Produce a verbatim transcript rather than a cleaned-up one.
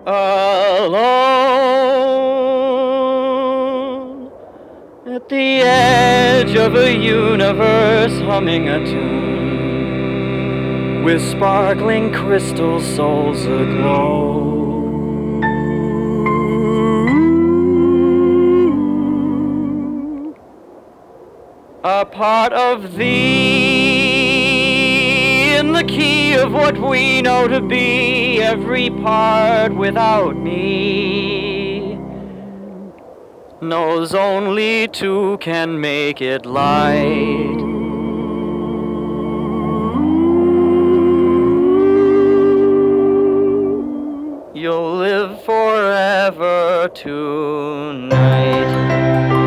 Alone at the edge of a universe humming a tune with sparkling crystal souls aglow. A part of thee in the key of what we know to be every part without me knows only two can make it light. You'll live forever tonight.